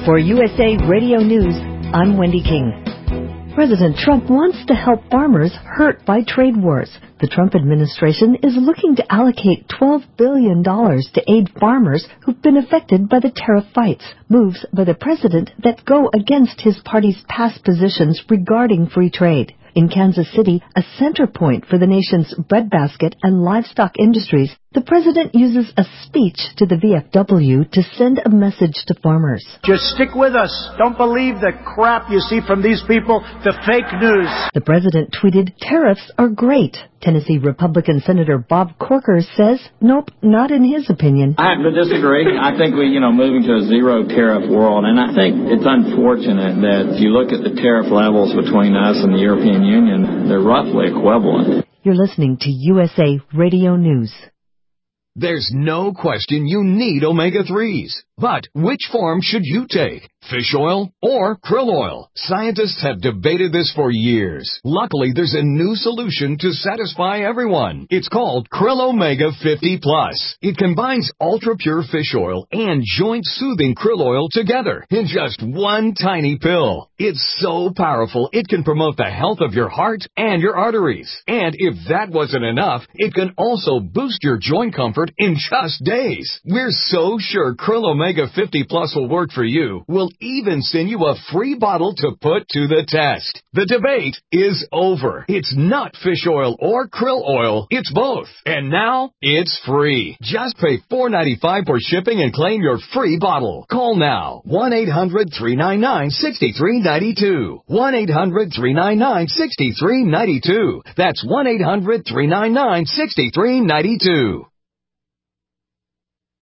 For USA Radio News, I'm Wendy King. President Trump wants to help farmers hurt by trade wars. The Trump administration is looking to allocate $12 billion to aid farmers who've been affected by the tariff fights, moves by the president that go against his party's past positions regarding free trade. In Kansas City, a center point for the nation's breadbasket and livestock industries, the president uses a speech to the VFW to send a message to farmers. Just stick with us. Don't believe the crap you see from these people, the fake news. The president tweeted, "Tariffs are great." Tennessee Republican Senator Bob Corker says, nope, not in his opinion. I have to disagree. I think we're moving to a zero tariff world, and I think it's unfortunate that if you look at the tariff levels between us and the European Union, they're roughly equivalent. You're listening to USA Radio News. There's no question you need omega-3s. But which form should you take? Fish oil or krill oil? Scientists have debated this for years. Luckily, there's a new solution to satisfy everyone. It's called Krill Omega 50 Plus. It combines ultra-pure fish oil and joint-soothing krill oil together in just one tiny pill. It's so powerful, it can promote the health of your heart and your arteries. And if that wasn't enough, it can also boost your joint comfort in just days. We're so sure Krill Omega 50 Plus will work for you. We'll even send you a free bottle to put to the test. The debate is over. It's not fish oil or krill oil. It's both. And now it's free. Just pay $4.95 for shipping and claim your free bottle. Call now. 1-800-399-6392. 1-800-399-6392. That's 1-800-399-6392.